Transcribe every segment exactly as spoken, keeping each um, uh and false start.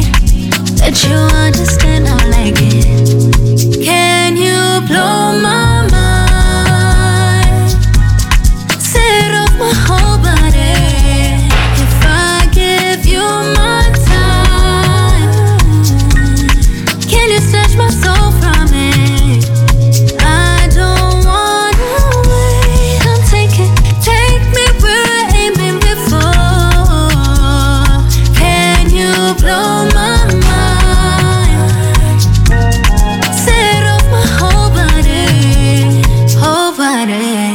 need that you understand I like it. Can you blow my mind? Set off my whole body. If I give you my time, can you snatch my soul from it? I don't wanna wait. Come take it, take me where I ain't been before. Can you blow my mind? Set off my whole body, whole body.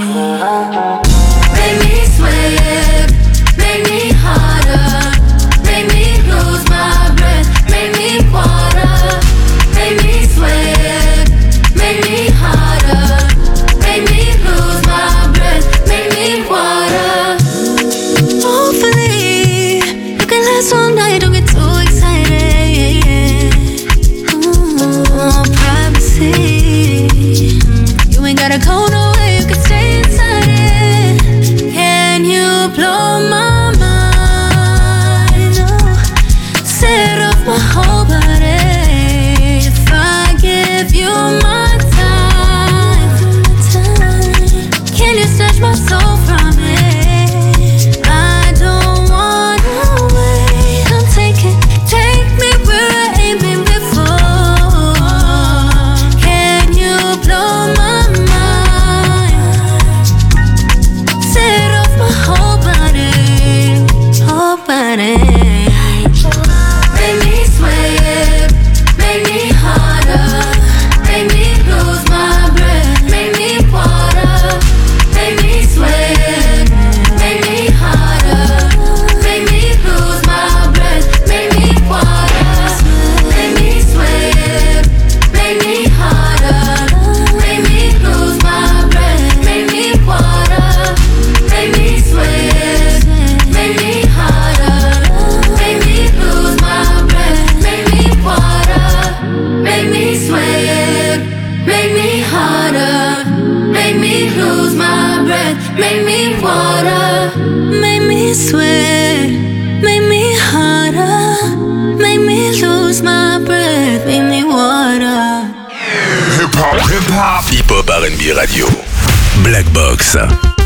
Make me sweat, make me harder, make me lose my breath, make me water, make me sweat, make me harder, make me lose my breath, make me water. Hopefully, you can last all night, don't get too excited. Ooh, privacy. You ain't gotta go nowhere, you can stay inside it. Can you blow my mind? Oh, set off my whole body. If I give you my time, can you snatch my soul from it? I don't wanna wait. Come take it, take me where I ain't been before. Can you blow my mind? Set off my whole body, whole body. Make me sweat, make me harder, make me lose my breath, make me water, make me sweat, make me harder, make me lose my breath, make me water, make me sweat, make me harder, make me lose my breath, make me water, make me sweat, make me harder, make me lose my breath, make me water, make me sweat, make me harder, make me lose my breath, make me water, make me sweat, make me harder, make me lose my breath, make me water. Hip-hop, hip-hop, hip-hop R and B radio. Black Box.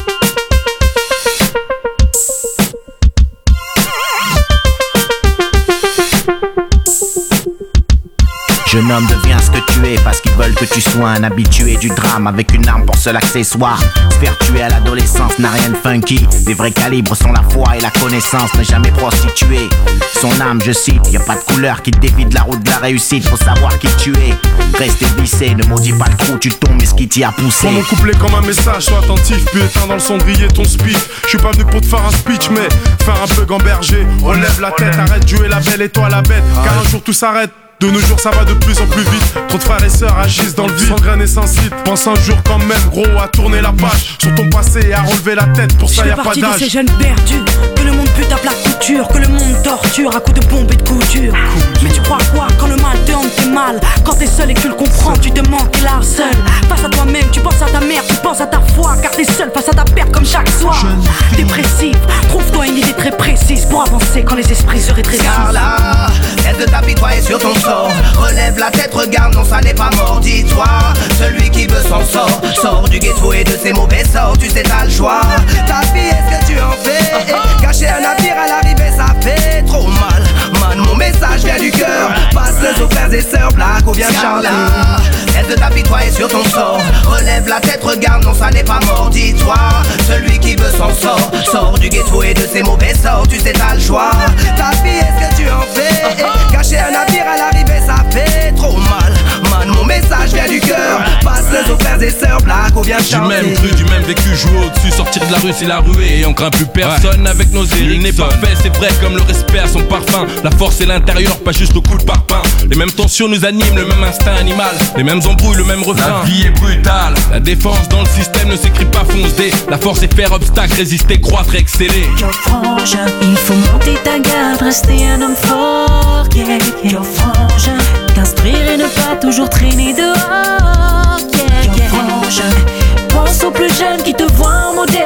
Jeune homme, deviens ce que tu es parce qu'ils veulent que tu sois un habitué du drame avec une arme pour seul accessoire. Se faire tuer à l'adolescence n'a rien de funky. Les vrais calibres sont la foi et la connaissance, ne jamais prostituer son âme, je cite. Y a pas de couleur qui te dévie de la route de la réussite, faut savoir qui tu es. Restez vissé, ne maudis pas le trou, tu tombes mais ce qui t'y a poussé. Prends mon couplet comme un message, sois attentif, puis éteins dans le cendrier ton spiff. Je suis pas venu pour te faire un speech, mais faire un peu gamberger. Relève la tête, arrête de jouer la belle et toi la bête, car un jour tout s'arrête. De nos jours ça va de plus en plus vite. Trop de frères et sœurs agissent dans le vide, sans graines et sans site. Pense un jour quand même gros à tourner la page sur ton passé et à relever la tête. Pour ça y'a pas d'âge. Je fais partie de ces jeunes perdus que le monde pute à plat couture, que le monde torture à coups de bombes et de couture. Mais tu crois quoi quand le mal te hante, t'es mal. Quand t'es seul et que tu le comprends, tu te manques, t'es là seul. Face à toi-même, tu penses à ta mère, tu penses à ta foi, car t'es seul face à ta perte comme chaque soir. Dépressif, trouve-toi une idée très précise pour avancer quand les esprits se rétrécissent. Car là, tête de t'apitoyer sur ton sort. Relève la tête, regarde, non ça n'est pas mort. Dis-toi, celui qui veut s'en sort. Sors du ghetto et de ses mauvais sorts. Tu sais t'as le choix. Ta vie, est-ce que tu en fais? Cacher un navire à l'arrivée, ça fait trop mal. Man, mon message vient du cœur. Passe-le aux frères et sœurs, Black ou bien Charlie. Tête de t'apitoyer sur ton sort. Relève la tête, regarde, non ça n'est pas mort. Dis-toi, celui qui veut s'en sort. Sors du ghetto et de ses mauvais sorts. Tu sais t'as le choix. Ta vie, est-ce que tu en fais? Cacher un navire à l'arrivée, ça fait trop mal. Man, mon message vient du cœur. Passe-le aux frères et sœurs, Black ou bien Charlie. Du même cru, du même vécu, jouer au-dessus. Sortir de la rue, c'est la ruée et on craint plus personne. Ouais. Avec nos Ericsson, il n'est pas fait, c'est vrai comme le respect à son parfum. La force et l'intérieur, pas juste au coup de parpaing. Les mêmes tensions nous animent, le même instinct animal. Les mêmes embrouilles, le même refrain. La vie est brutale. La défense dans le système ne s'écrit pas foncé. La force est faire obstacle, résister, croître, exceller. Yo frangin, il faut monter ta garde, rester un homme fort, yeah. Yo frangin, t'instruire et ne pas toujours traîner dehors, yeah, yeah. Yo frangin, pense aux plus jeunes qui te voient en modèle,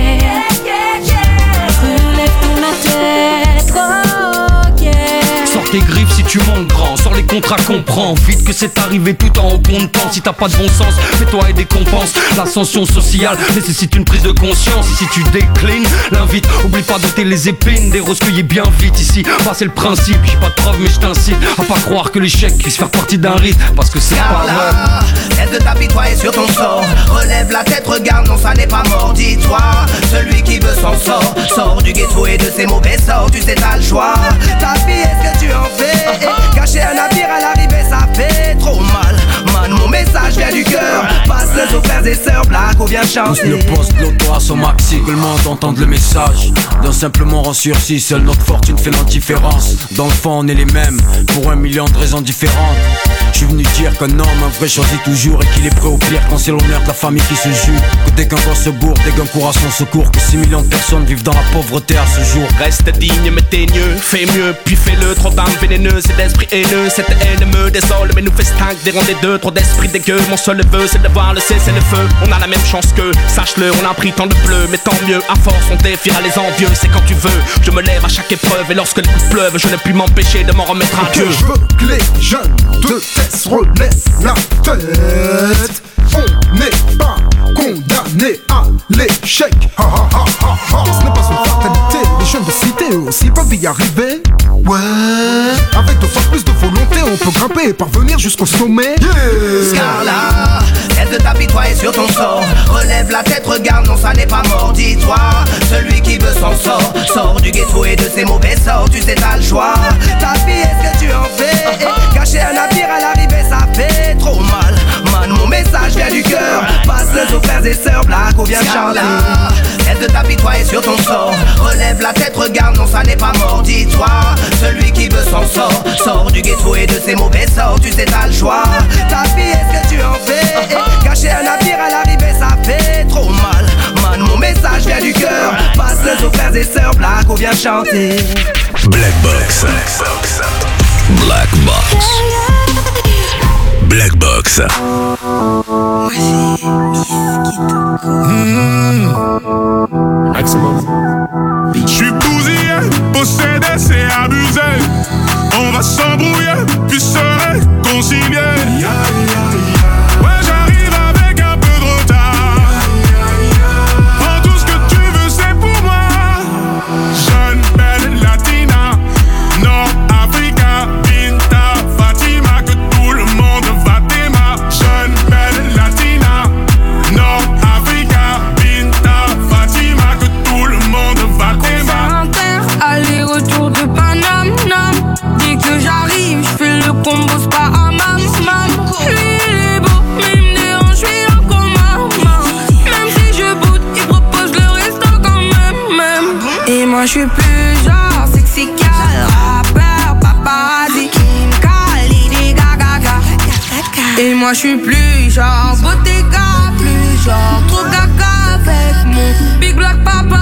yeah, yeah, yeah. Relève ton la tête, oh, yeah. tes griffes si tu montes grand. Sors les contrats, comprends vite que c'est arrivé tout en haut bon temps. Si t'as pas de bon sens, fais-toi aider, compense. L'ascension sociale nécessite une prise de conscience. Et si tu déclines, l'invite, oublie pas d'ôter les épines des roses cueillies bien vite ici. Bah c'est le principe, j'ai pas de preuve mais je t'incite à pas croire que l'échec puisse faire partie d'un rite. Parce que c'est pas vrai. Cesse de t'apitoyer sur ton sort. Relève la tête, regarde, non ça n'est pas mort. Dis-toi, celui qui veut s'en sort. Sors du ghetto et de ses mauvais sorts. Tu sais t'as le choix. Ta vie est-ce que tu en fais? Cacher un navire à l'arrivée ça fait trop mal. Man mon message vient du cœur. Passe-le aux frères et sœurs, blague ou viens chanter. Le poste de l'auto à son maxi, que le monde entende le message. D'un simplement rend sursis, seule notre fortune fait l'indifférence. Dans le fond on est les mêmes, pour un million de raisons différentes. Je suis venu dire qu'un homme, un vrai choisit toujours et qu'il est prêt au pire quand c'est l'honneur de la famille qui se joue. Que dès qu'un gosse se bourre, dès qu'un court à son secours, que six millions de personnes vivent dans la pauvreté à ce jour. Reste digne mais t'es mieux, fais mieux, puis fais-le. Trop d'âmes vénéneuses et d'esprit haineux. Cette haine me désole mais nous fait stag des ronds des deux. Trop d'esprit dégueu, mon seul vœu c'est de voir le cesser le feu. On a la même chance qu'eux, sache-le, on a pris tant de bleu. Mais tant mieux, à force on défiera les envieux. C'est quand tu veux, je me lève à chaque épreuve. Et lorsque les coups pleuvent, je ne puis m'empêcher de m'en remettre à Dieu. Je veux que les jeunes de Tess relèvent la tête. On n'est pas condamné à l'échec. Ha ha ha ha ha. Ce n'est pas une fatalité. Les jeunes de cité eux aussi peuvent y arriver. Ouais. Avec deux fois plus de volonté, on peut grimper et parvenir jusqu'au sommet. Yeah. Scarla, cesse de t'apitoyer sur ton sort. Relève la tête, regarde, non ça n'est pas mort. Dis-toi, celui qui veut s'en sort. Sors du ghetto et de ses mauvais sorts. Tu sais t'as le choix. Ta vie est-ce que tu en fais? Cacher un navire à l'arrivée ça fait trop mal. Man mon message vient du cœur. Passe-le aux frères et sœurs, blague ou viens chanter. Cesse de t'apitoyer sur ton sort. Relève la tête, regarde, non ça n'est pas mort. Dis-toi, celui qui veut s'en sort. Sors du ghetto et de ses mauvais sorts. Tu sais t'as le choix. Ta vie est-ce que tu en fais? Cacher un navire à l'arrivée ça fait trop mal. Man mon message vient du cœur. Passe-le aux frères et sœurs, blague ou viens chanter. Black Box. Black Box. Black Box. Mmh. J'suis bousillé, possédé, c'est abusé. On va s'embrouiller, puis se réconcilier. Ouais, j'arrive avec un peu de retard. Prends tout ce que tu veux, c'est pour moi. Jeune, belle latina, Nord-Africa, Binta, Fatima, que tout le monde va t'aimer. Jeune, belle latina, Nord-Africa, Binta, Fatima, que tout le monde va t'aimer. Aller-retour de Paname, nam. Dès que j'arrive, j'fais le combo, c'est pas à mam, mam. Lui il est beau, mais il me dérange, j'suis là comme maman. Même si je boude, il propose le resto quand même, même. Et moi j'suis plus genre sexy gal, rappeur, paparazzi, Kim Khalid, Gaga, Gaga. Et moi j'suis plus genre bottega, plus genre trop gaga avec mon big black papa.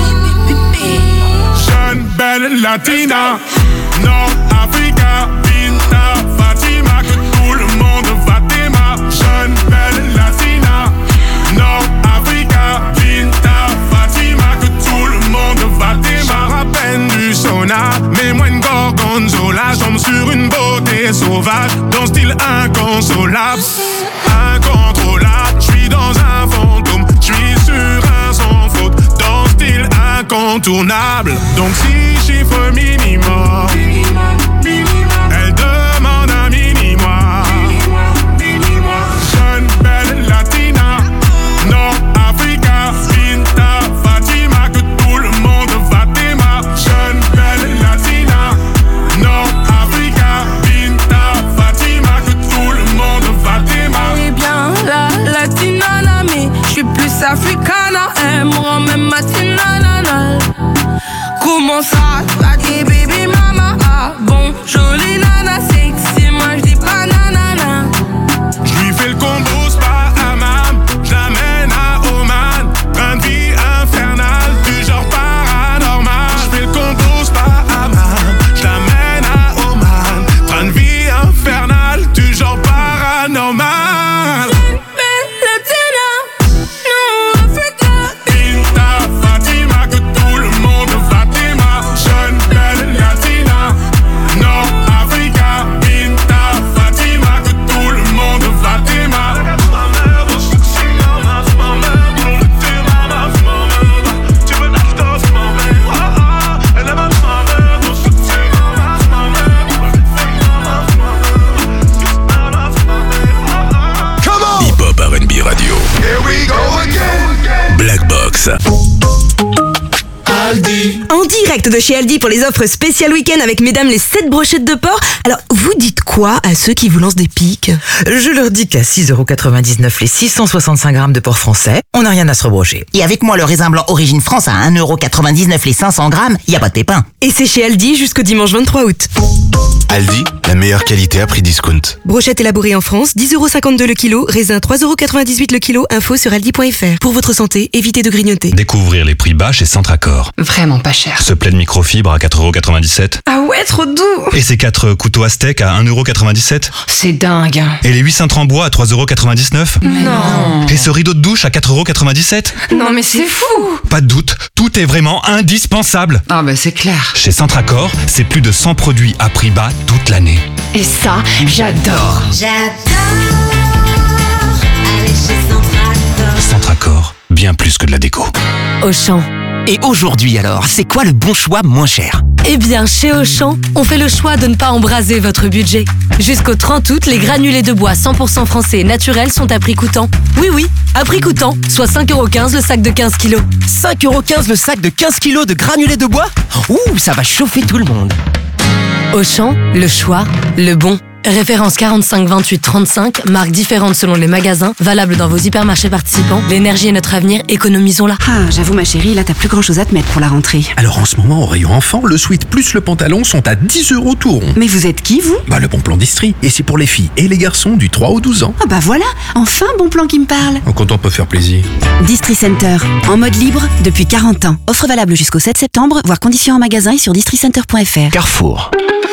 Jeune, belle latina, Nord-Africa, Binta, Fatima, que tout le monde va t'aimer. Jeune, belle latina, Nord-Africa, Binta, Fatima, que tout le monde va t'aimer. J'en rappelle du sauna, mais moi une gorgonzola. J'tombe sur une beauté sauvage, d'un style inconsolable, incontrôlable. J'suis dans un fantôme, j'suis sur un sans faute, d'un style incontournable. Donc si chiffre minimum, elle demande un mini-moi. Jeune, belle latina, Nord-Africa, Binta, Fatima, que tout le monde va t'aimer. Jeune, belle latina, Nord-Africa, Binta, Fatima, que tout le monde va t'aimer. Eh bien, la latina, la mais j'suis plus africana. Elle me rend même matinale. Comment ça, t'as dit baby mama? direct de chez Aldi pour les offres spéciales week-end avec mesdames les sept brochettes de porc. Alors, vous dites quoi à ceux qui vous lancent des piques? Je leur dis qu'à six euros quatre-vingt-dix-neuf les six cent soixante-cinq grammes de porc français, on n'a rien à se rebrocher. Et avec moi, le raisin blanc Origine France à un euro quatre-vingt-dix-neuf les cinq cents grammes, y a pas de pépin. Et c'est chez Aldi jusqu'au dimanche vingt-trois août. Aldi, la meilleure qualité à prix discount. Brochette élaborée en France, dix euros cinquante-deux le kilo, raisin trois euros quatre-vingt-dix-huit le kilo, info sur aldi point fr. Pour votre santé, évitez de grignoter. Découvrir les prix bas chez Centracor. Vraiment pas cher. Ce plaid microfibre à quatre euros quatre-vingt-dix-sept. Ah ouais, trop doux. Et ces quatre couteaux à steak à un euro quatre-vingt-dix-sept. C'est dingue. Et les huit cintres en bois à trois euros quatre-vingt-dix-neuf. Non. Et ce rideau de douche à quatre euros quatre-vingt-dix-sept. Non mais c'est fou. Pas de doute, tout est vraiment indispensable. Ah bah c'est clair. Chez Centracor, c'est plus de cent produits à prix bas toute l'année. Et ça, j'adore. J'adore aller chez Centracor. Centracor, bien plus que de la déco. Auchan. Et aujourd'hui alors, c'est quoi le bon choix moins cher? Eh bien, chez Auchan, on fait le choix de ne pas embraser votre budget. Jusqu'au trente août, les granulés de bois cent pour cent français et naturels sont à prix coûtant. Oui, oui, à prix coûtant, soit cinq euros quinze le sac de quinze kilos. cinq euros quinze le sac de quinze kilos de granulés de bois? Ouh, ça va chauffer tout le monde. Auchan, le choix, le bon. Référence quarante-cinq vingt-huit trente-cinq, marques différentes selon les magasins, valable dans vos hypermarchés participants. L'énergie est notre avenir, économisons-la. Ah, j'avoue ma chérie, là t'as plus grand chose à te mettre pour la rentrée. Alors en ce moment, au rayon enfant, le sweat plus le pantalon sont à dix euros tout rond. Mais vous êtes qui vous? Bah le bon plan d'Istrie. Et c'est pour les filles et les garçons du trois au douze ans. Ah bah voilà, enfin bon plan qui me parle. Quand on peut faire plaisir. Distri Center, en mode libre depuis quarante ans. Offre valable jusqu'au sept septembre, voire conditions en magasin et sur districenter point fr. Carrefour.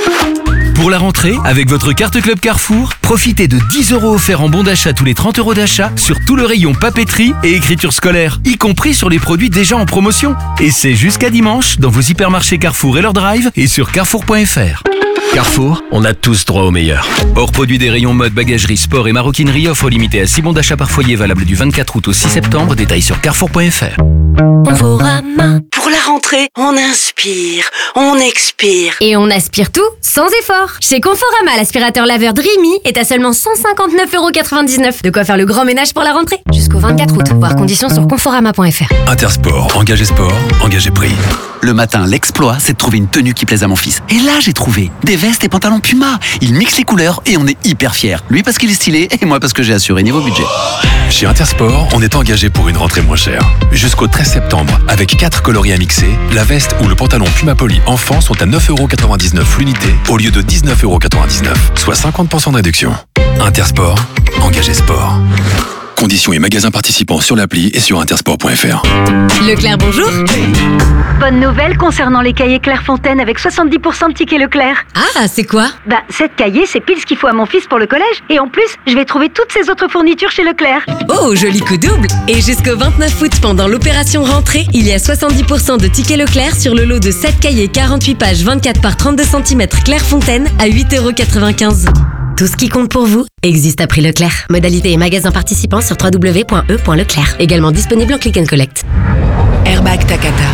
Pour la rentrée, avec votre carte Club Carrefour, profitez de dix euros offerts en bon d'achat tous les trente euros d'achat sur tout le rayon papeterie et écriture scolaire, y compris sur les produits déjà en promotion. Et c'est jusqu'à dimanche dans vos hypermarchés Carrefour et leur drive et sur carrefour point fr. Carrefour, on a tous droit au meilleur. Hors produit des rayons mode, bagagerie, sport et maroquinerie, offre limitée à six bons d'achat par foyer valable du vingt-quatre août au six septembre, détails sur carrefour point fr. Conforama. Pour la rentrée, on inspire, on expire. Et on aspire tout sans effort. Chez Conforama, l'aspirateur laveur Dreamy est à seulement cent cinquante-neuf euros quatre-vingt-dix-neuf. De quoi faire le grand ménage pour la rentrée. Jusqu'au vingt-quatre août. Voir conditions sur conforama point fr. Intersport, engagé sport, engagé prix. Le matin, l'exploit, c'est de trouver une tenue qui plaise à mon fils. Et là, j'ai trouvé des vestes et pantalons Puma. Il mixe les couleurs et on est hyper fiers. Lui parce qu'il est stylé et moi parce que j'ai assuré niveau budget. Chez Intersport, on est engagé pour une rentrée moins chère. Jusqu'au treize septembre, avec quatre coloris à mixer, la veste ou le pantalon Puma Poly enfant sont à neuf euros quatre-vingt-dix-neuf l'unité au lieu de dix-neuf euros quatre-vingt-dix-neuf, soit cinquante pour cent de réduction. Intersport, engagé sport. Conditions et magasins participants sur l'appli et sur intersport point fr. Leclerc, bonjour. Bonne nouvelle concernant les cahiers Clairefontaine avec soixante-dix pour cent de tickets Leclerc. Ah, c'est quoi? Bah, cette cahier, c'est pile ce qu'il faut à mon fils pour le collège. Et en plus, je vais trouver toutes ses autres fournitures chez Leclerc. Oh, joli coup double. Et jusqu'au vingt-neuf août, pendant l'opération rentrée, il y a soixante-dix pour cent de tickets Leclerc sur le lot de sept cahiers quarante-huit pages vingt-quatre par trente-deux centimètres Clairefontaine à huit euros quatre-vingt-quinze. Tout ce qui compte pour vous existe à prix Leclerc. Modalité et magasins participants sur w w w point e point leclerc. Également disponible en click and collect. Airbag Takata.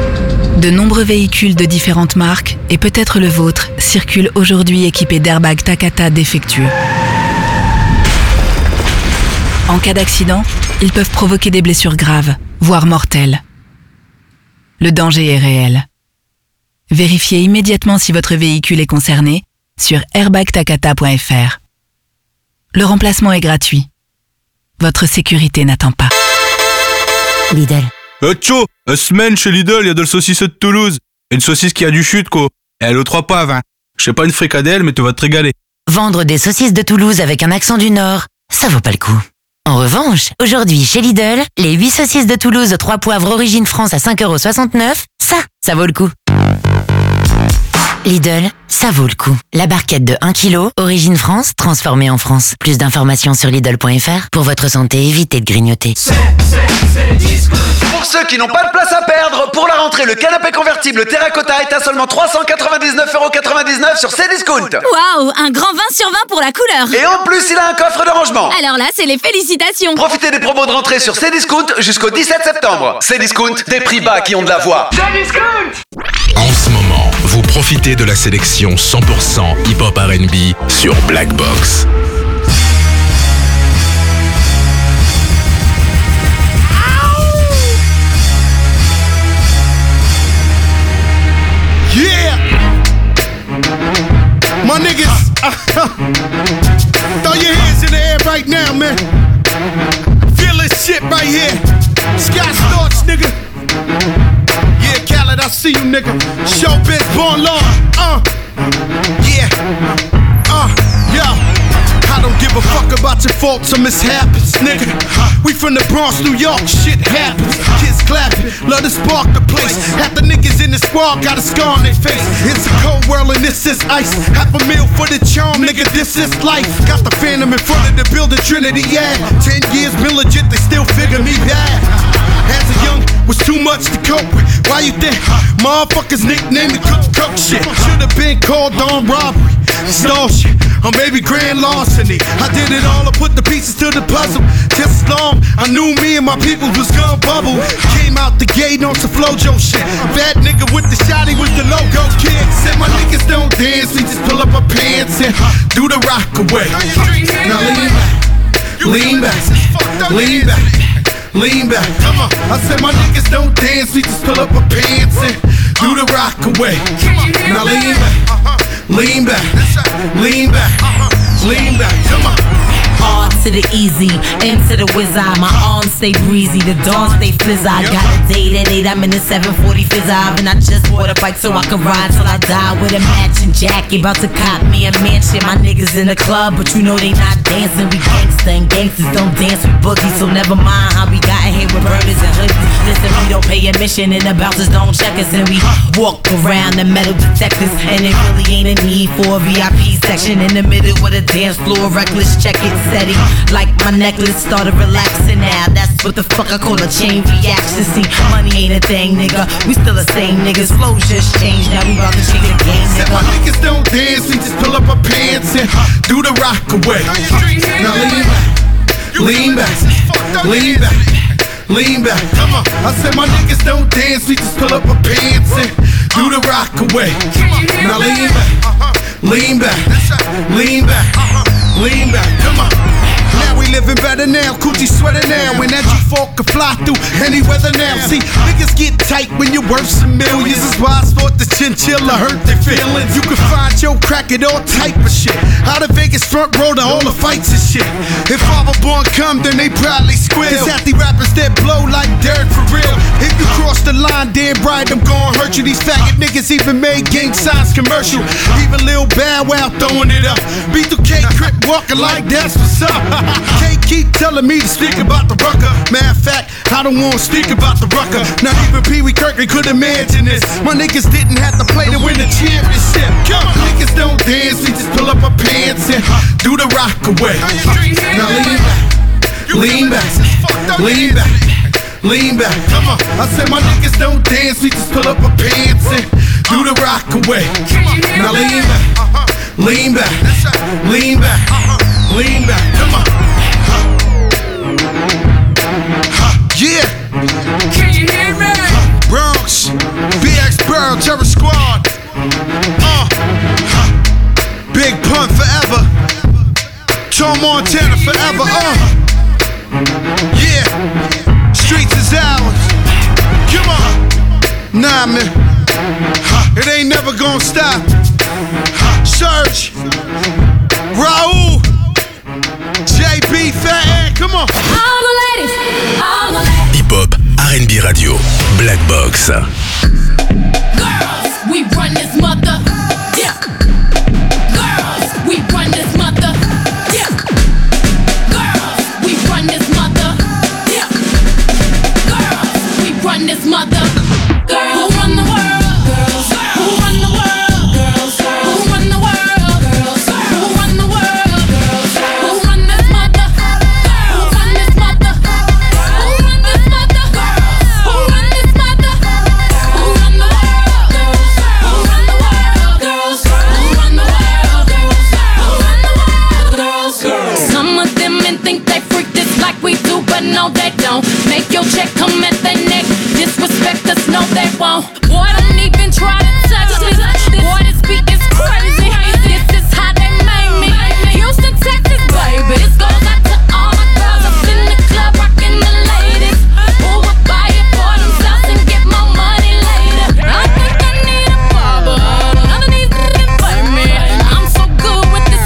De nombreux véhicules de différentes marques, et peut-être le vôtre, circulent aujourd'hui équipés d'airbags Takata défectueux. En cas d'accident, ils peuvent provoquer des blessures graves, voire mortelles. Le danger est réel. Vérifiez immédiatement si votre véhicule est concerné sur airbag takata point fr. Le remplacement est gratuit. Votre sécurité n'attend pas. Lidl. Euh, tcho, une semaine chez Lidl, il y a de la saucisse de Toulouse. Une saucisse qui a du chute, quoi. Et elle est aux trois poivres, hein. Je sais pas une fricadelle, mais tu vas te régaler. Vendre des saucisses de Toulouse avec un accent du Nord, ça vaut pas le coup. En revanche, aujourd'hui chez Lidl, les huit saucisses de Toulouse aux trois poivres origine France à cinq euros soixante-neuf, ça, ça vaut le coup. Lidl, ça vaut le coup. La barquette de un kilo, origine France, transformée en France. Plus d'informations sur lidl point fr. Pour votre santé, évitez de grignoter. C'est, c'est, c'est disco. Pour ceux qui n'ont pas de place à perdre, pour la rentrée, le canapé convertible Terracotta est à seulement trois cent quatre-vingt-dix-neuf euros quatre-vingt-dix-neuf sur Cdiscount. Waouh, un grand vingt sur vingt pour la couleur. Et en plus, il a un coffre de rangement. Alors là, c'est les félicitations. Profitez des promos de rentrée sur Cdiscount jusqu'au dix-sept septembre. Cdiscount, des prix bas qui ont de la voix. Cdiscount. En ce moment, vous profitez de la sélection cent pour cent hip-hop R and B sur Black Box. Throw your hands in the air right now, man. Feel this shit right here. Sky Storch, nigga. Yeah, Khaled, I see you, nigga. Showbiz, born law. Uh, yeah. Uh, yo. I don't give a fuck about your faults or mishaps, nigga. We from the Bronx, New York, shit happens. Kids clapping, love to spark the place. Half the niggas in the squad got a scar on their face. It's a cold world and this is ice. Half a meal for the charm, nigga, this is life. Got the Phantom in front of the building, Trinity, yeah. Ten years been legit, they still figure me bad. As a young, was too much to cope with. Why you think motherfuckers nicknamed me Cook Cook shit? Should've been called on robbery, stall shit, or maybe grand larceny. I did it all, I put the pieces to the puzzle. Just as long I knew me and my people was gonna bubble. Came out the gate on some Flojo shit. Bad nigga with the shotty was the logo kid. Said my niggas don't dance, we just pull up our pants and do the rock away. Now lean back, lean back, lean back. Lean back, come on. I said my niggas don't dance, we just pull up our pants and do the rock away. Now lean back, lean back, lean back, lean back, come on. R to the easy, M to the wizard. My arms stay breezy, the dawn stay fizz. I got a date at eight, I'm in the seven forty fizz. And I just bought a bike so I can ride till I die with a matching jacket. About to cop me a mansion. My niggas in the club, but you know they not dancing. We gangsta and gangsters don't dance with boogies. So never mind how we got here with burners and hoodies. Listen, we don't pay admission and the bouncers don't check us. And we walk around the metal detectors. And it really ain't a need for a V I P section in the middle with a dance floor. Reckless, check it. Steady, like my necklace started relaxing now. That's what the fuck I call a chain reaction. See, money ain't a thing, nigga. We still the same niggas. Flow just changed, now we about to change the game, nigga. Said my niggas don't dance, we just pull up our pants and do the rock away. Now lean back, lean back, lean back, lean back. Come on. I said my niggas don't dance, we just pull up our pants and do the rock away. Now lean back, lean back, lean back. Lean back, come on. Now we living better now, coochie sweater now. When that G-Fork can fly through any weather now. See, niggas get tight when you're worth some millions. That's why I thought the chinchilla hurt their feelings. You can find your crack at all type of shit. Out of Vegas front row to all the fights and shit. If Father Born come, then they probably squeal. Cause half the rappers that blow like dirt for real. If you cross the line, damn right, I'm gon' hurt you. These faggot niggas even made gang signs commercial. Even Lil Bow Wow throwing it up. B two K Crip walking like that's what's up. Can't keep telling me to speak about the rucker. Matter of fact, I don't wanna speak about the rucker. Not even Pee Wee Kirkland could imagine this. My niggas didn't have to play to win the championship. Come on. Niggas don't dance, we just pull up our pants and do the rock away. Now lean back, lean back, lean back, lean back. Come on. I said my niggas don't dance, we just pull up our pants and do the rock away. Now lean back, lean back, lean back, lean back. Come on. Yeah. Can you hear me? Bronx, B X Burl, Terror Squad. Uh. Big Pun forever. Tom Montana forever. Uh. Yeah. Streets is ours. Come on. Nah, man. It ain't never gonna stop. Surge. Raul. J B, Fat Ed, come on. All the ladies, all the ladies. Hip-hop, R and B radio, Black Box. Girls, we run this mother. Yeah. Girls, we run this mother. Yeah. Girls, we run this mother. Yeah. Girls, we run this mother. Girls, who run the world? Girls, who run the world? Girls, who run the world? Girls, who run the world? Girls, who run this mother? Who run this mother? Who run this mother? Who run this mother? Who run the world? Girls, who run the world? Girls, who run the world? Girls, who run the world? Girls. Some of them men think they freak this like we do, but no they don't. Make your check come at their neck. Disrespect us, no they won't. Boy, don't even try to touch this. Boy, this beat is crazy. This is how they made me. Houston, Texas, baby. This goes out to all my girls up in the club, rocking the ladies. Who will buy it for themselves and get my money later? I think I need a barber. None of these niggas play me. I'm so good with this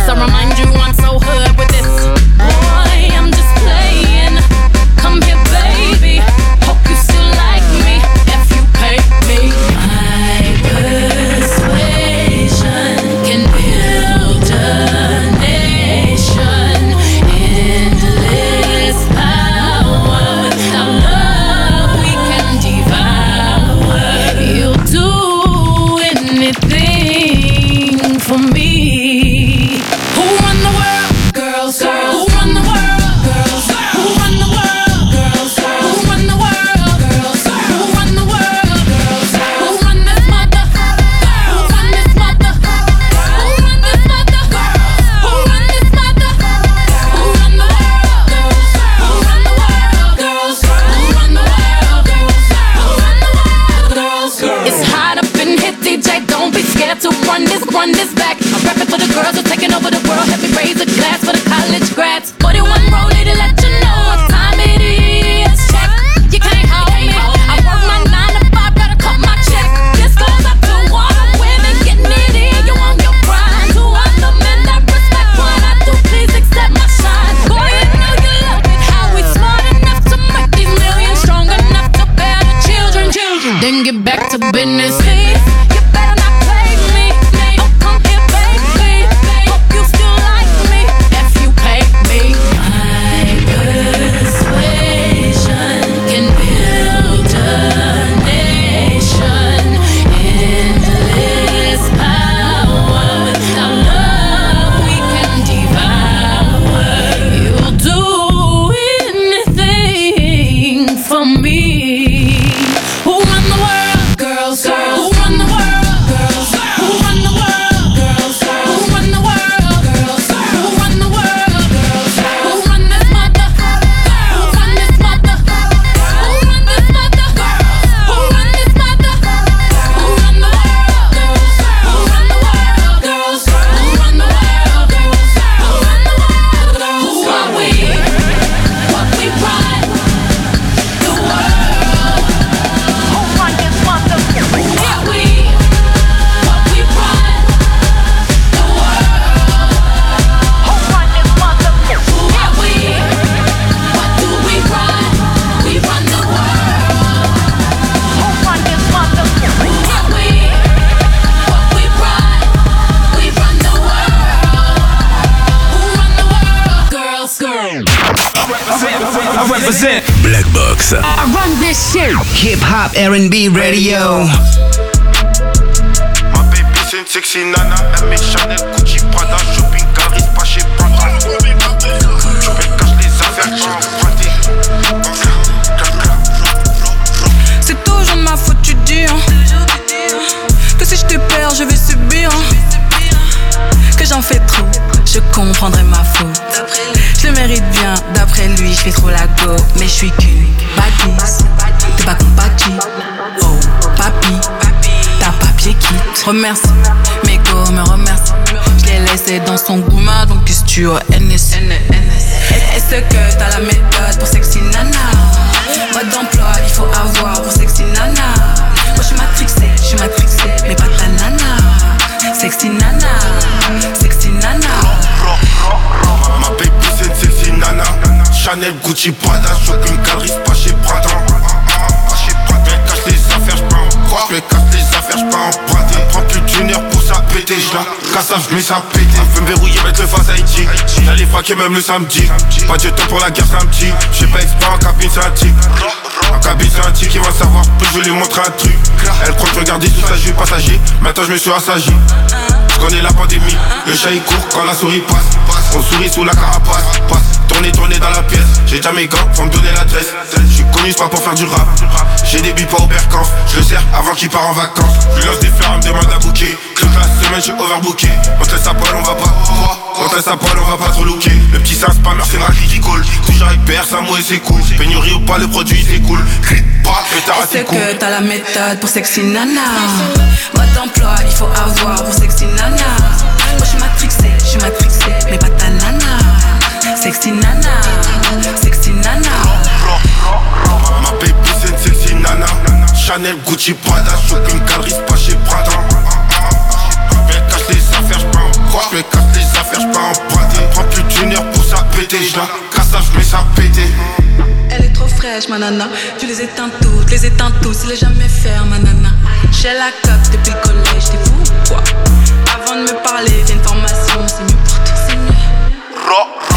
Who run the world? Girls, girls. Who run the world? Girls. Who run the world? Girls. Who run the world? Girls. Who run the world? Girls. Who run this mother? Who run this mother? Who run this mother? Who run this mother? Who run the world? Girls. Who run the world? Girls. Who run the world? Girls. Who run the world? Girls. It's hot up in here, D J. Don't be scared to run this, run this back. I'm repping for the girls who are taking over the world. Help me raise a glass for the college grads. forty-one rollie to let you know what time it is. Check, you can't hold me. I work my nine to five, gotta cut my check. This goes up to all the women getting it in. You want your pride. To all the men that respect what I do, please accept my shine. Go ahead, know you love it. How we smart enough to make these millions, strong enough to bear the children. Children. Then get back to business. Please, you better not play me. Don't come here, baby. Hope you still like me if you pay me. My persuasion can build a nation. Endless power. Without love, we can devour. You'll do anything for me. Who run the world? Girls, girls. Who run the world? Girls. Who run the world? Girls. Who run the world? Girls. Who run the world? Girls. Who run this mother? Who run this mother? Who run this mother? Who run this mother? Who run the world? Girls. Who run the world? Girls. Who run the world? Girls. Who run the world? Girls. Who are we? What we run? The world. Who run this mother? Who are we? What we run? The world. Who run this mother? Who are we? What do we run? We run the world. Who run this mother? Who are we? What we run? We run the world. Who run the world? Girls, girls. I represent Black Box. I run this shit. Hip Hop R and B Radio. Ma baby c'est une sexy nana. Elle met Chanel, Gucci, Prada, shopping, Caris, pas chez Prada. Je me cache les affaires, je C'est toujours de ma faute, tu dis hein. Que si je te perds, je vais subir hein. Que j'en fais trop, je comprendrai ma faute. Je le mérite bien, d'après lui, je fais trop la go. Mais je suis qu'une bâtisse, t'es pas compatible. Oh, papi, t'as papier quitte. Remercie, mes go me remercie. Je l'ai laissé dans son gourmand, donc qu'est-ce que tu as N S. Est-ce que t'as la méthode pour sexy nana? Mode d'emploi, il faut avoir pour sexy nana. Moi je suis matrixée, je suis matrixée, mais pas ta nana. Sexy nana, sexy nana. Ma baby c'est une sexy nana. Chanel, Gucci, Prada, shopping, Caris, pas chez Prada. Pas chez Prada. Je cache les affaires, j'peux en croire. Je cache les affaires, j'peux emprunter. Prends plus d'une heure pour ça péter. J'la casse ça, j'mets ça péter. Elle veut me verrouiller, mettre le face Haïti. J'allais fraquer même le samedi. Pas de temps pour la guerre, c'est un petit. J'sais pas expert en cabine, c'est un type. En cabine, c'est un type qui va savoir. Plus je vais lui montrer un truc. Elle croit que je regardais sous sa jupe passager. Maintenant je me suis assagi. Je connais la pandémie, le chat il court quand la souris passe. On sourit sous la carapace, passe. Tourner, tourner dans la pièce. J'ai déjà mes gants, faut me donner l'adresse. Je suis connu, c'est pas pour faire du rap. J'ai des billes pas au Berkamp. Je le sers avant qu'il part en vacances. Je lui lance des fleurs, elle me demande à booker. Toute la semaine, j'ai overbooké. On te laisse à poil, on va pas. On te laisse à poil, on va pas trop looker. Le petit c'est un spammer, c'est une raclée qui coule. Toujours avec père, ça mouille, c'est cool. Pénurie ou pas, le produit c'est cool. Est-ce que t'as la méthode pour sexy nana? Mode d'emploi, il faut avoir pour sexy nana. Moi je suis matrixée, je suis matrixée, mais pas ta nana. Sexy nana, sexy nana. Ma baby c'est une sexy nana. Chanel, Gucci, Prada, shopping, Caris, pas chez Prada. Elle cache les affaires, j'peux en croire. Elle cache les affaires, j'peux emprunter. Prends plus d'une heure pour ça péter. J'la casse ça, j'mets ça péter. Elle est trop fraîche, ma nana. Tu les éteins toutes, les éteins tous. Il est jamais faire, ma nana. J'ai la cote depuis le collège, t'es fou quoi? Avant de me parler, viens une formation, c'est mieux pour toi, c'est mieux. Ro, ro.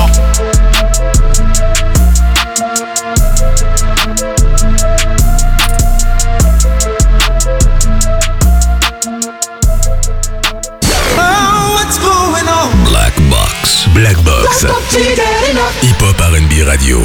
Oh, what's going on? Black Box. Hip Hop R and B Radio.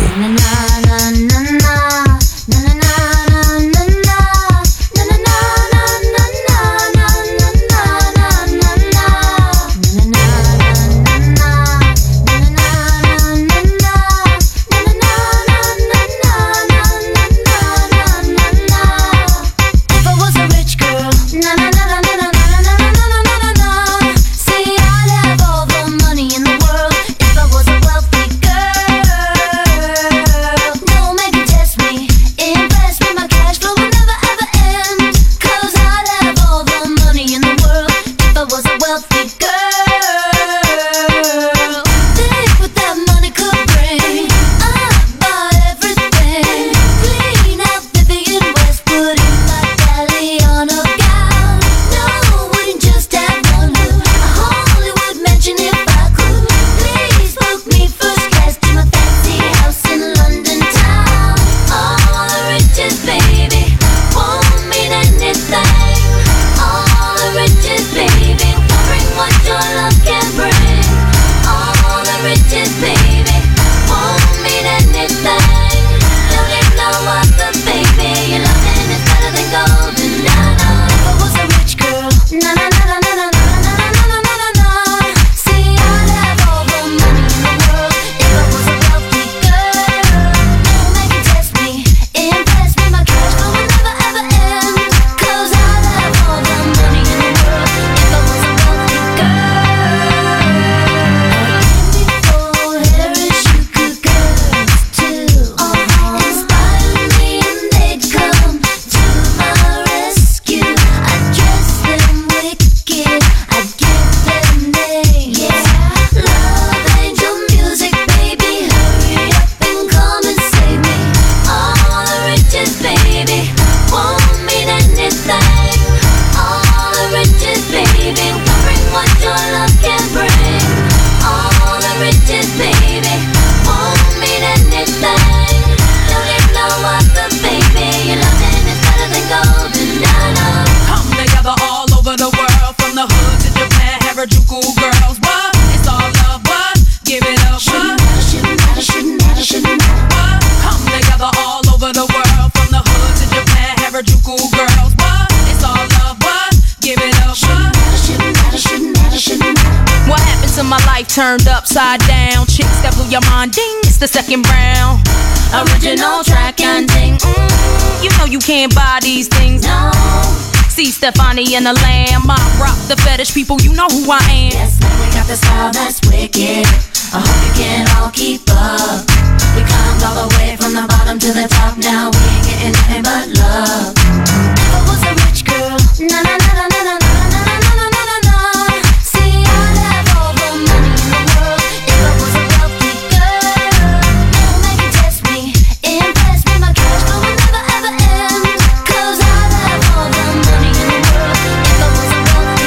Turned upside down, chicks that blew your mind, ding, it's the second round. Original track and ding, mm, you know you can't buy these things, no. See Stefani and the Lamb, I rock the fetish people, you know who I am. Yes, man, we got the style that's wicked, I hope you can all keep up. We climbed all the way from the bottom to the top, now we ain't getting nothing but love. Never was a rich girl, na na na na na na na na na na na na. See, I'd have all the money in the world if I was a wealthy girl. Don't make it test me, impress me, my cash flow will never ever end. Cause I'd have all the money in the world if I was a wealthy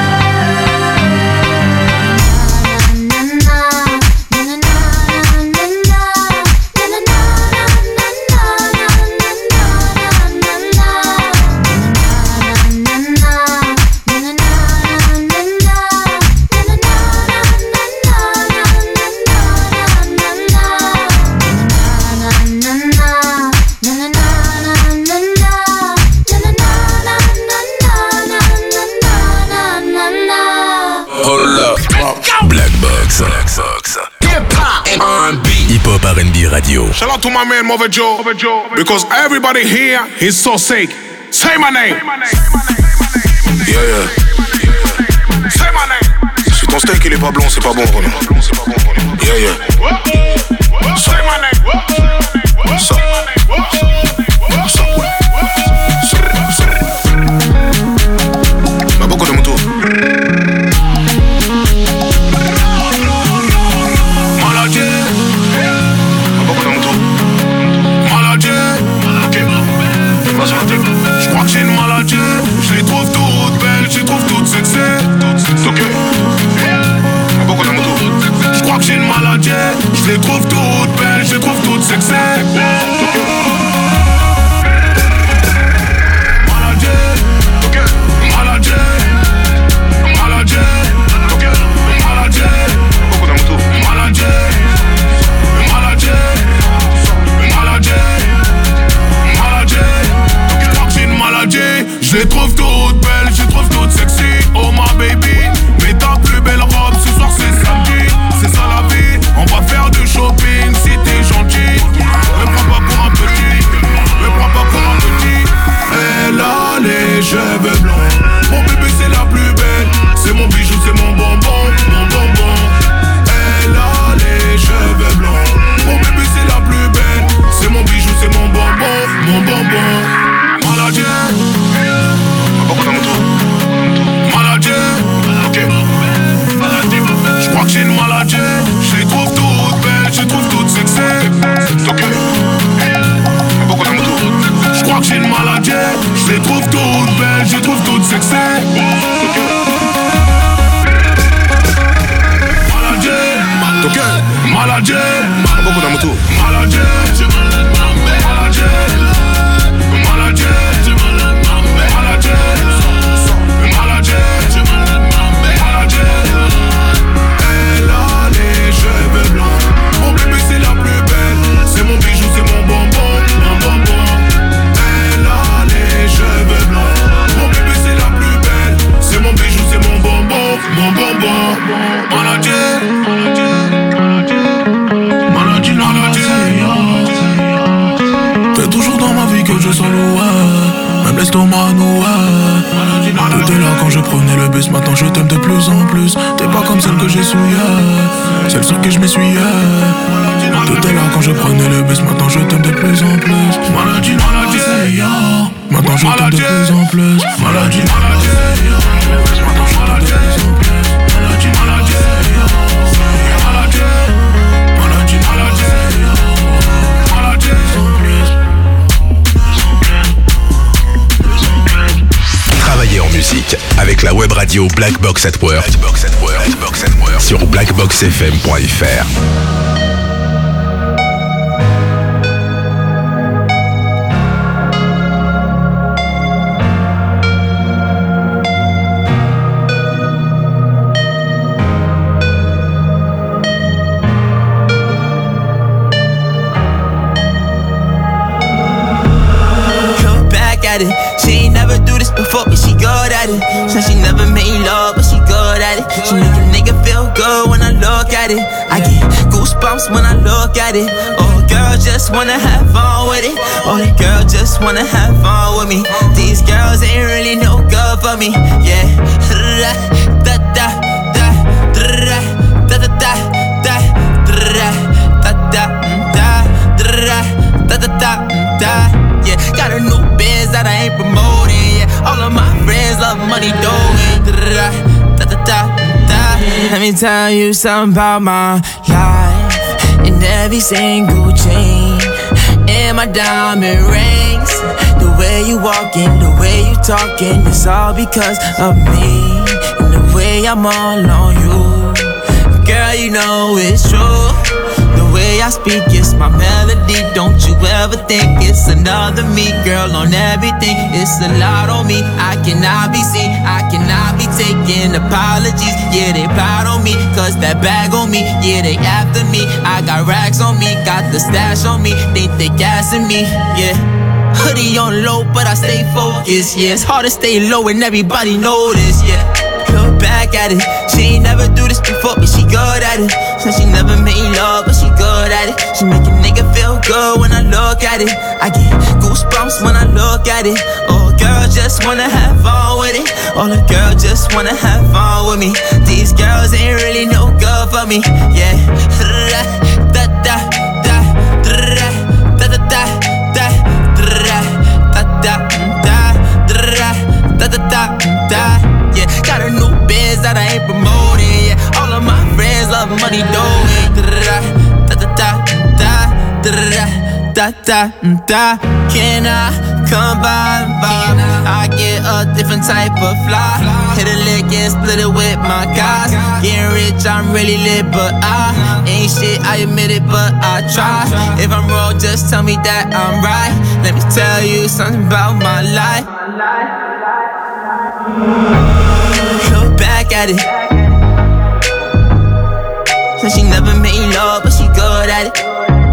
girl. Na na na na na na na na na na na na Black Box. Hip-hop and R and B. Hip-hop R and B Radio. Shout out to my man Mother Joe, because everybody here is so sick. Say my name. Yeah, yeah. Say my name. Si ton steak il est pas blond, c'est pas bon, Renan. Yeah, yeah. Say my name. Ça. Ça. Ma beaucoup de moto. Maladie. Ma beaucoup de moto. Maladie. Je crois que j'ai une maladie. Je les trouve toutes belles, je les trouve toutes sexy. Ok. Ma beaucoup de moto. Je crois que j'ai une maladie. Je les trouve toutes belles, je les trouve toutes sexy. maladie. Je les trouve toutes belles, je les trouve toutes sexy. Ok. Beaucoup d'amour. Je crois que j'ai une maladie. Je les trouve toutes belles, je les trouve toutes sexy. Ok. Ok, maladie, beaucoup d'amour tout. Maladie, maladie, maladie, maladie, maladie, maladie. Elle a les cheveux blancs. Mon bébé c'est la plus belle. C'est mon bijou, c'est mon bonbon, mon bonbon. Elle a les cheveux blancs. Mon bébé c'est la plus belle. C'est mon bijou, c'est mon bonbon, mon bonbon. Maladie. T'es toujours dans ma vie que je sens loin. Même l'estomac noué. T'étais là quand je prenais le bus. Maintenant je t'aime de plus en plus. T'es pas comme celle que j'ai souillée, celle sur qui je m'essuyais. T'étais là quand je prenais le bus. Maintenant je t'aime de plus en plus. Maladie, maladie. Maintenant je t'aime de plus en plus. Maladie, maladie. Maintenant je t'aime de plus en plus. Maladie, maladie. Travaillez en musique avec la web radio Black Box at Work sur blackbox f m point f r. She ain't never do this before, but she good at it. Said she never made love, but she good at it. She make a nigga feel good when I look at it. I get goosebumps when I look at it. Oh, girl just wanna have fun with it. Oh, the girl just wanna have fun with me. These girls ain't really no good for me. Yeah. Da da da da da da da da da da da da da da da. Yeah, got a new biz that I ain't promoting. Yeah, all of my friends love money doing. Da da da da da. Let me tell you something about my life. In every single chain, in my diamond rings, the way you walking, the way you talking, it's all because of me. And the way I'm all on you, girl, you know it's true. The way I speak, it's my melody. Don't you ever think it's another me, girl, on everything. It's a lot on me. I cannot be seen, I cannot be taking apologies. Yeah, they proud on me, cause that bag on me. Yeah, they after me. I got racks on me, got the stash on me. Think they gassing me, yeah. Hoodie on low, but I stay focused, yeah. It's hard to stay low and everybody know this, yeah. Look back at it. She ain't never do this before, but she good at it. Said she never made love, but she good at it. She make a nigga feel good when I look at it. I get goosebumps when I look at it. Oh, girl just wanna have fun with it. Oh, the girl just wanna have fun with me. These girls ain't really no good for me. Yeah. Da da da da da da da da da da da da da da. Yeah, got a new biz that I ain't promoting. Yeah, all of my friends love money doing. Da da da da da da da da. Can I come by and vibe? I get a different type of fly. Hit a lick and split it with my guys. Getting rich, I'm really lit, but I ain't shit. I admit it, but I try. If I'm wrong, just tell me that I'm right. Let me tell you something about my life. Look back at it. Said she never made love, but she good at it.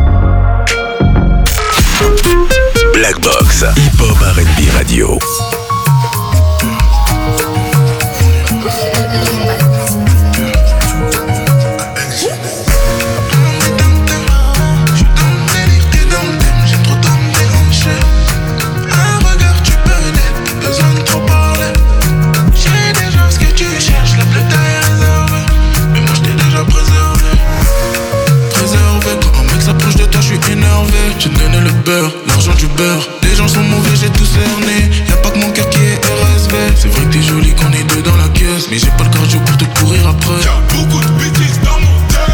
Black Box, hip-hop R and B radio. J'ai donné le beurre, l'argent du beurre. Les gens sont mauvais, j'ai tout cerné. Y'a pas que mon cœur qui est R S V. C'est vrai que t'es jolie qu'on est deux dans la caisse, mais j'ai pas le cardio pour te courir après. Y'a beaucoup de bêtises dans mon tête.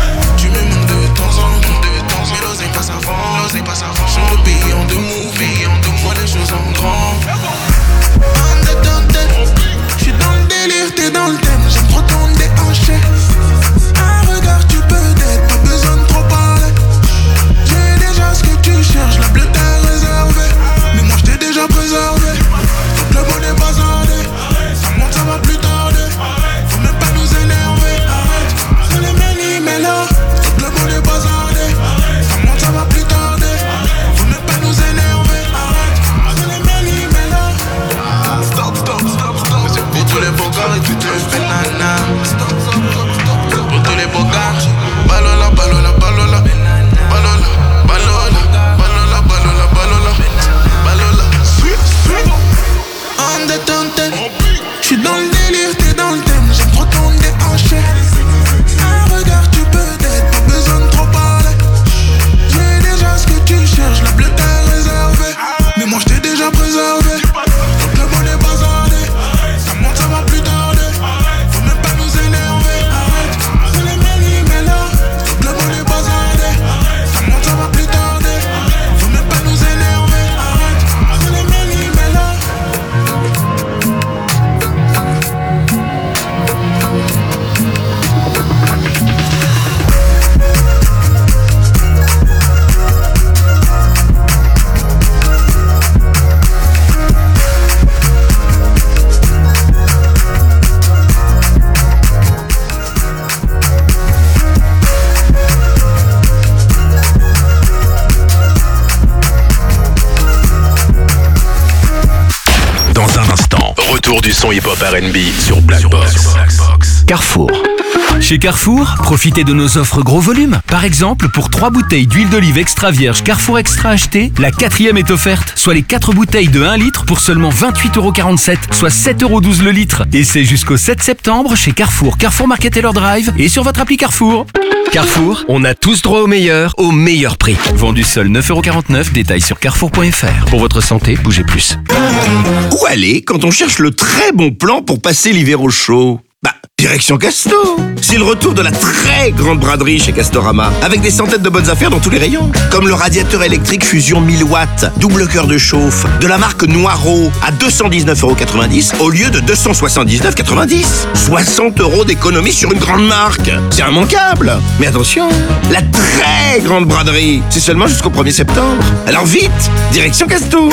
son hip-hop R and B sur Black Box. Carrefour. Chez Carrefour, profitez de nos offres gros volume. Par exemple, pour trois bouteilles d'huile d'olive extra vierge Carrefour Extra achetées, la quatrième est offerte, soit les quatre bouteilles de un litre pour seulement vingt-huit euros quarante-sept, soit sept euros douze le litre. Et c'est jusqu'au sept septembre chez Carrefour, Carrefour Market Taylor Drive et sur votre appli Carrefour. Carrefour, on a tous droit au meilleur, au meilleur prix. Vendu seul neuf euros quarante-neuf, détail sur carrefour point f r. Pour votre santé, bougez plus. Où aller quand on cherche le très bon plan pour passer l'hiver au chaud? Bah, direction Casto. C'est le retour de la très grande braderie chez Castorama, avec des centaines de bonnes affaires dans tous les rayons. Comme le radiateur électrique Fusion mille watts, double cœur de chauffe, de la marque Noireau, à deux cent dix-neuf euros quatre-vingt-dix au lieu de deux cent soixante-dix-neuf euros quatre-vingt-dix. soixante euros d'économie sur une grande marque. C'est immanquable. Mais attention, la très grande braderie, c'est seulement jusqu'au premier septembre. Alors vite, direction Casto.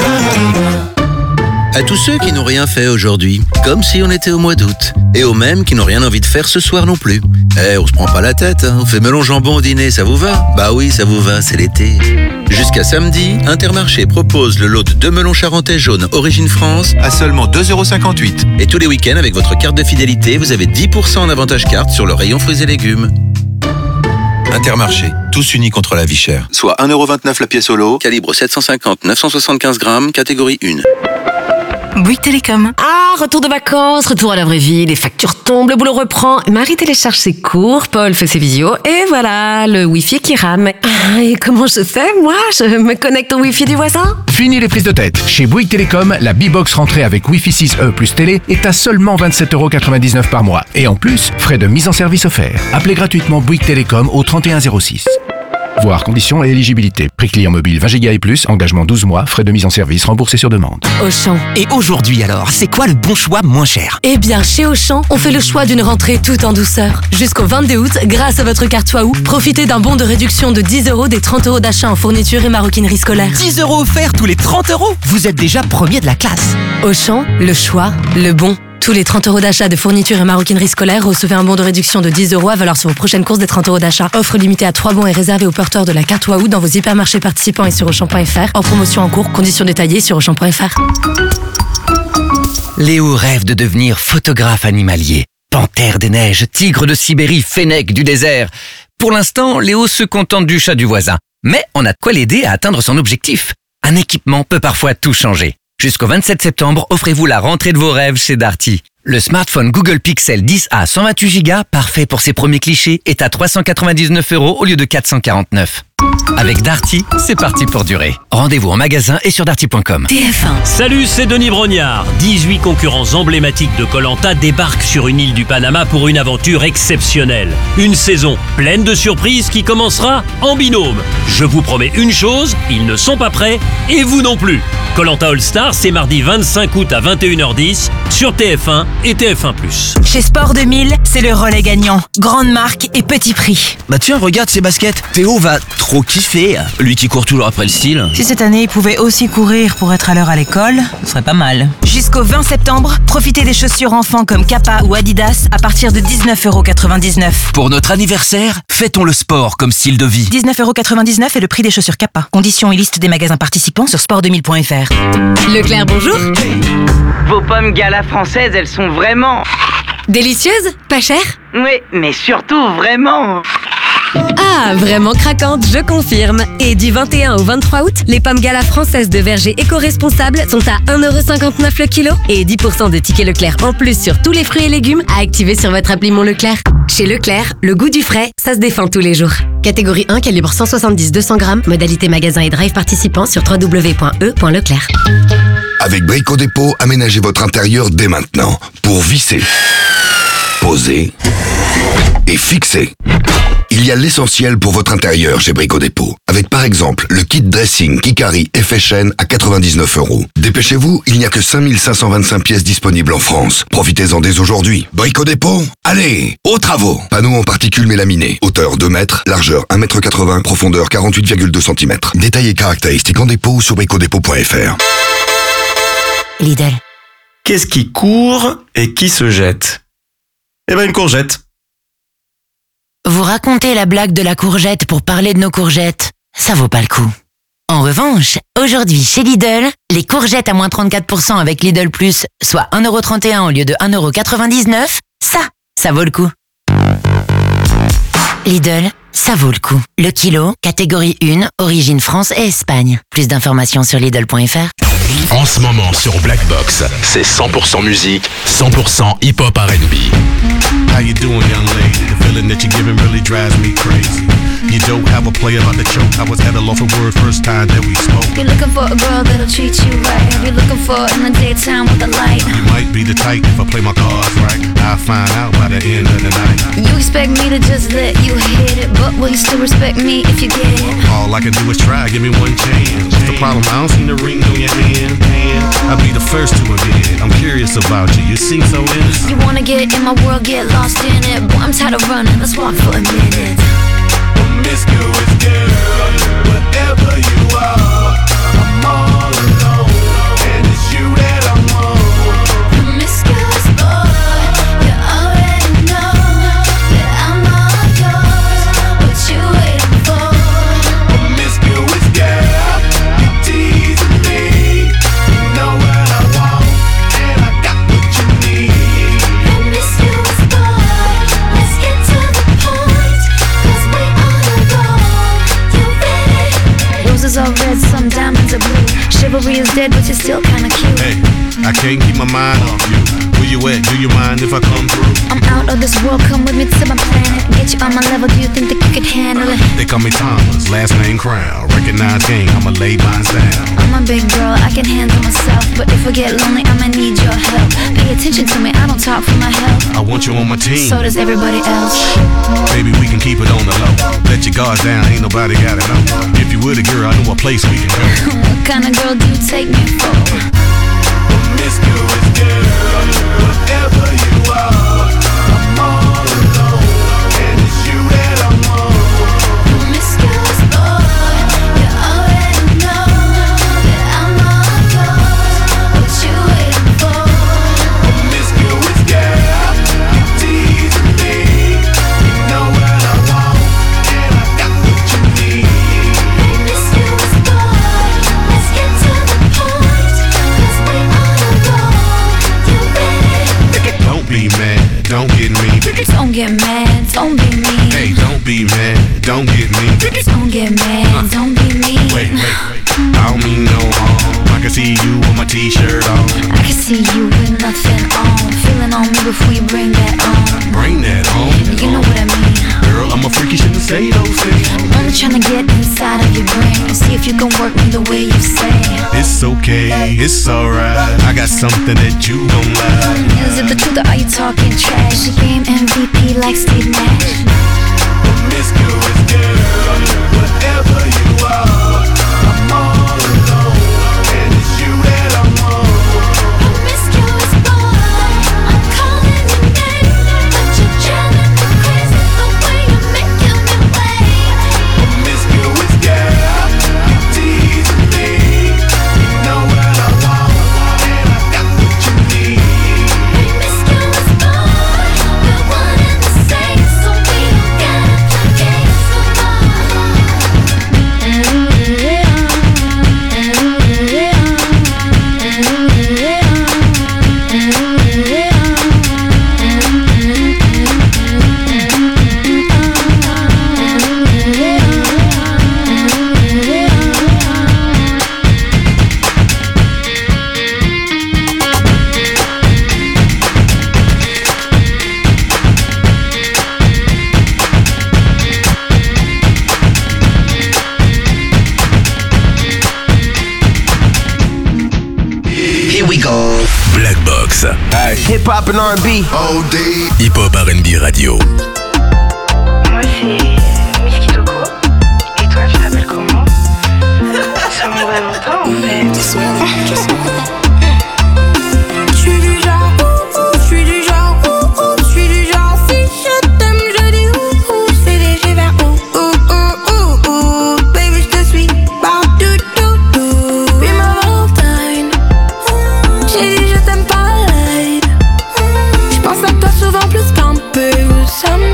À tous ceux qui n'ont rien fait aujourd'hui, comme si on était au mois d'août, et aux mêmes qui n'ont rien envie de faire ce soir non plus. Eh, on se prend pas la tête, hein. On fait melon jambon au dîner, ça vous va? Bah oui, ça vous va, c'est l'été. Jusqu'à samedi, Intermarché propose le lot de deux melons charentais jaunes Origine France à seulement deux euros cinquante-huit. Et tous les week-ends, avec votre carte de fidélité, vous avez dix pour cent en avantage carte sur le rayon fruits et légumes. Intermarché, tous unis contre la vie chère. Soit un euro vingt-neuf la pièce au lot, calibre sept cent cinquante neuf cent soixante-quinze grammes, catégorie un. Bouygues Télécom. Ah, retour de vacances, retour à la vraie vie, les factures tombent, le boulot reprend. Marie télécharge ses cours, Paul fait ses visios, et voilà, le Wi-Fi qui rame. Ah, et comment je fais, moi? Je me connecte au Wi-Fi du voisin? Fini les prises de tête. Chez Bouygues Télécom, la B-Box rentrée avec Wi-Fi six E plus télé est à seulement vingt-sept euros quatre-vingt-dix-neuf par mois. Et en plus, frais de mise en service offerts. Appelez gratuitement Bouygues Télécom au trente et un zéro six. Voir conditions et éligibilité. Prix client mobile vingt giga et plus, engagement douze mois, frais de mise en service remboursés sur demande. Auchan. Et aujourd'hui alors, c'est quoi le bon choix moins cher? Eh bien, chez Auchan, on fait le choix d'une rentrée tout en douceur. Jusqu'au vingt-deux août, grâce à votre carte Waouh, profitez d'un bon de réduction de dix euros des trente euros d'achat en fourniture et maroquinerie scolaire. dix euros offerts tous les trente euros? Vous êtes déjà premier de la classe. Auchan, le choix, le bon. Tous les trente euros d'achat de fourniture et maroquinerie scolaire, recevez un bon de réduction de dix euros à valeur sur vos prochaines courses des trente euros d'achat. Offre limitée à trois bons et réservée aux porteurs de la carte Waouh dans vos hypermarchés participants et sur auchan point f r. En promotion en cours, conditions détaillées sur auchan point f r. Léo rêve de devenir photographe animalier. Panthère des neiges, tigre de Sibérie, fennec du désert. Pour l'instant, Léo se contente du chat du voisin. Mais on a de quoi l'aider à atteindre son objectif. Un équipement peut parfois tout changer. Jusqu'au vingt-sept septembre, offrez-vous la rentrée de vos rêves chez Darty. Le smartphone Google Pixel dix A cent vingt-huit giga, parfait pour ses premiers clichés, est à trois cent quatre-vingt-dix-neuf euros au lieu de quatre cent quarante-neuf. Avec Darty, c'est parti pour durer. Rendez-vous en magasin et sur darty point com. T F un. Salut, c'est Denis Brognard. dix-huit concurrents emblématiques de Koh Lanta débarquent sur une île du Panama pour une aventure exceptionnelle. Une saison pleine de surprises qui commencera en binôme. Je vous promets une chose, ils ne sont pas prêts et vous non plus. Koh Lanta All Star, c'est mardi vingt-cinq août à vingt et une heures dix sur T F un et T F un plus. Chez Sport deux mille, c'est le relais gagnant. Grande marque et petit prix. Bah tiens, regarde ces baskets. Théo va trop kiffer. Lui qui court toujours après le style. Si cette année il pouvait aussi courir pour être à l'heure à l'école, ce serait pas mal. Jusqu'au vingt septembre, profitez des chaussures enfants comme Kappa ou Adidas à partir de dix-neuf euros quatre-vingt-dix-neuf. Pour notre anniversaire, fêtons le sport comme style de vie. dix-neuf euros quatre-vingt-dix-neuf est le prix des chaussures Kappa. Conditions et liste des magasins participants sur sport deux mille point f r. Leclerc, bonjour. Vos pommes Gala françaises, elles sont vraiment... Délicieuses? Pas chères? Oui, mais surtout vraiment... Ah, vraiment craquante, je confirme. Et du vingt et un au vingt-trois août, les pommes Gala françaises de verger éco-responsables sont à un euro cinquante-neuf le kilo et dix pour cent de tickets Leclerc en plus sur tous les fruits et légumes à activer sur votre appli Mon Leclerc. Chez Leclerc, le goût du frais, ça se défend tous les jours. Catégorie un, calibre cent soixante-dix à deux cents grammes, modalité magasin et drive participant sur w w w point e point leclerc. Avec Brico Dépôt, aménagez votre intérieur dès maintenant pour visser, poser et fixer. Il y a l'essentiel pour votre intérieur chez Brico Dépôt. Avec par exemple le kit dressing Kikari Effet Chaîne à quatre-vingt-dix-neuf euros. Dépêchez-vous, il n'y a que cinq mille cinq cent vingt-cinq pièces disponibles en France. Profitez-en dès aujourd'hui. Brico Dépôt, allez, aux travaux. Panneau en particules mélaminées. Hauteur deux mètres, largeur un mètre quatre-vingts, profondeur quarante-huit virgule deux centimètres. Détails et caractéristiques en dépôt ou sur brico dépôt point f r. Lidl. Qu'est-ce qui court et qui se jette? Eh ben une courgette. Vous racontez la blague de la courgette pour parler de nos courgettes. Ça vaut pas le coup. En revanche, aujourd'hui chez Lidl, les courgettes à moins trente-quatre pour cent avec Lidl Plus, soit un euro trente et un au lieu de un euro quatre-vingt-dix-neuf, ça, ça vaut le coup. Lidl, ça vaut le coup. Le kilo, catégorie un, origine France et Espagne. Plus d'informations sur Lidl point F R. En ce moment sur Black Box, c'est cent pour cent musique, cent pour cent hip-hop R and B. How you doing, young lady? The feeling that you're giving really drives me crazy. You don't have a player about to choke. I was at a loss for word first time that we spoke. You're looking for a girl that'll treat you right. You're looking for in the daytime with the light. You might be the type if I play my cards right. I'll find out by the end of the night. You expect me to just let you hit it, but will you still respect me if you get it? All I can do is try, give me one chance. What's the problem? I don't see the ring on your hand. I'll be the first to admit it. I'm curious about you. You seem so innocent. You wanna get in my world, get lost in it. Boy, I'm tired of running. Let's walk for a minute. Promiscuous girl, whatever you are, I'm all alone, and it's you that I want. Promiscuous boy, you already know that I'm all yours. What you waiting for? Promiscuous girl, you teasing me. You know what I want, and I got what you need. Promiscuous boy, let's get to the point, 'cause we on the road. You ready? Roses are red, some diamonds are blue. Chivalry is dead, but you're still kinda cute. Hey, I can't keep my mind off you. Where you at? Do you mind if I come through? I'm out of this world, come with me to my planet. Get you on my level, do you think that you could handle it? They call me Thomas, last name Crown. Recognize game, I'ma lay mine down. I'm a big girl, I can handle myself. But if I get lonely, I'ma need your help. Pay attention to me, I don't talk for my health. I want you on my team. So does everybody else. Baby, we can keep it on the low. Let your guards down, ain't nobody gotta know. If you were the girl, I know a place we can go. What kind of girl do you take me for? Promiscuous girl, whatever you are, I'm all alone, and it's you that I want. Promiscuous boy, you already know that I'm all yours. What you waiting for? Promiscuous girl, you teasing me. You know what I want, and I got what you need. Promiscuous boy, let's get to the point, 'cause we on the road. You ready? Don't be mad, don't get me. Don't get mad, don't be mean. Hey, don't be mad, don't get me. Don't get mad, don't be mean. Wait, wait, wait. I don't mean no harm. I can see you with my t-shirt on. I can see you with nothing on. Feeling on me before you bring that on. Bring that on. You know what I mean. Girl, I'm a freak, you shouldn't say those things. I'm only trying to get inside of your brain and see if you can work me the way you say. It's okay, it's alright. I got something that you don't like. Is it the truth or are you talking trash? You game M V P like Steve Nash. Promiscuous girl, whatever you are, I'm all alone, and it's you that I want. Promiscuous boy, I'm calling your name, but you're driving me crazy the way you're making me wait. Promiscuous girl, you teasing me. You know what I want, and I got what you need. Promiscuous boy, we're one and the same, so we don't gotta play games no Here we go. Black Box. Hip hop and R and B. O D. Hip hop R and B radio. Moi c'est Miss Kitoko. Et toi tu t'appelles comment? Ça m'aurait longtemps en fait. Je suis du genre, je suis du genre, je suis du genre, si je t'aime, je dis ouh, ouh, c'est léger vers ouh, ouh, ouh, ouh, ouh, baby, je te suis, par du tout, tout, be my Valentine. J'ai dit je t'aime pas light, je pense à toi souvent plus qu'un peu, ça me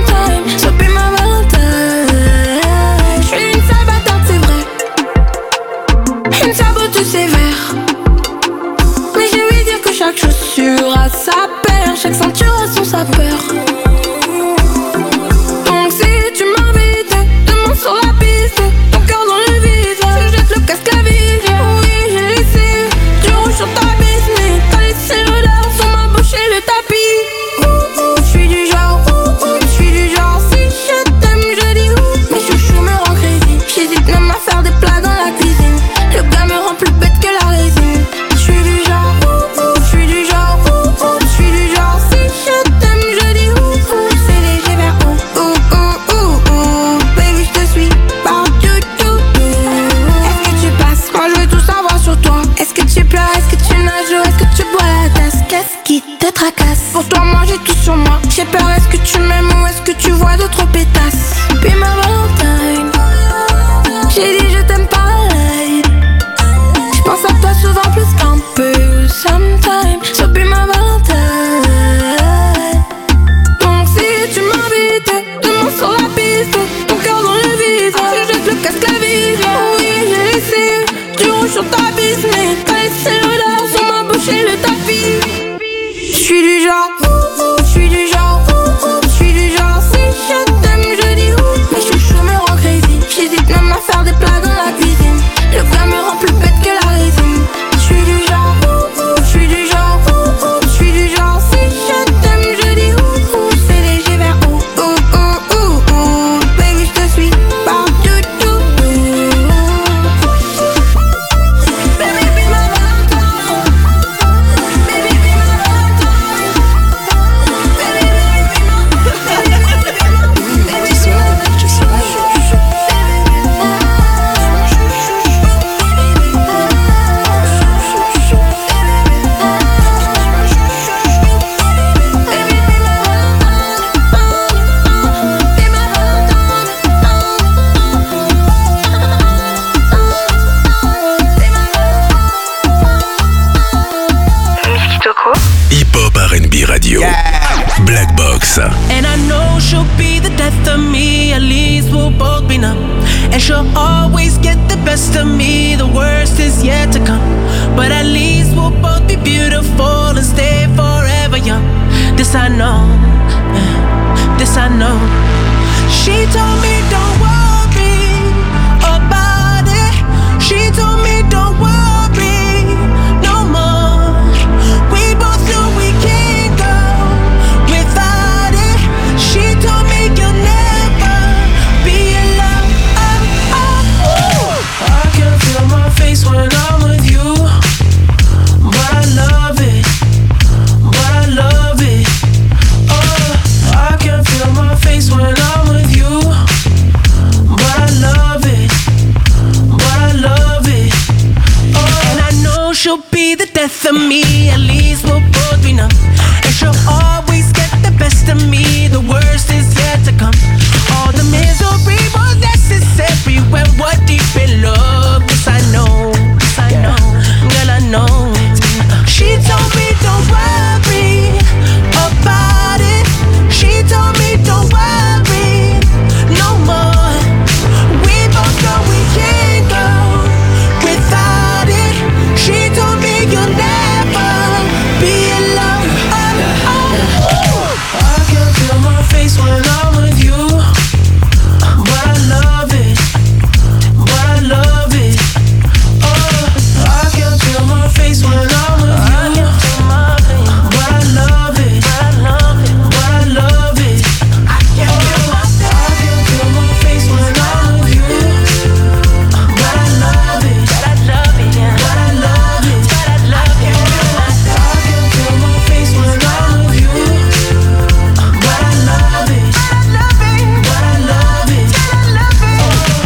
she'll always get the best of me. The worst is yet to come, but at least we'll both be beautiful and stay forever young. This I know, yeah, this I know. She told me don't worry about it. She told me don't worry no more. We both know we can't go without it. She told me you'll never be alone. Oh, oh, oh. I can feel my face when I'm with you, but I love it, but I love it. Oh, I can feel my face when I'm with you, but I love it, but I love it. Oh, and I know she'll be the death of me. At least we'll both be numb, and she'll always get the best of me. The worst is yet to come. All the misery was necessary when we're deep in love. Yes, I know, yes, I know, girl, I know. She told me don't worry about it. She told me don't worry no more. We both know we can't go without it. She told me you'll never be alone. Oh, oh, oh. I can feel my face when I'm with you, but I love it, but I love it. Oh, I can feel my face when I'm with you, but I love it, but I love it. I can feel my face when I'm with you, but I love it, but I love it, but I love it, but I love it. I can feel my face when I'm with you, but I love it, but I love it, but I love it, but I love it.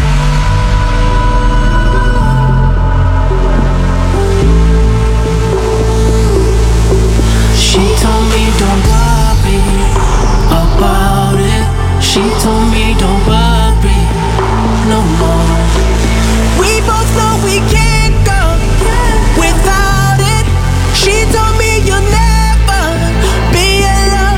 She told me don't worry about it. She told me don't worry no more. We both know we can't go without it. She told me you'll never be alone.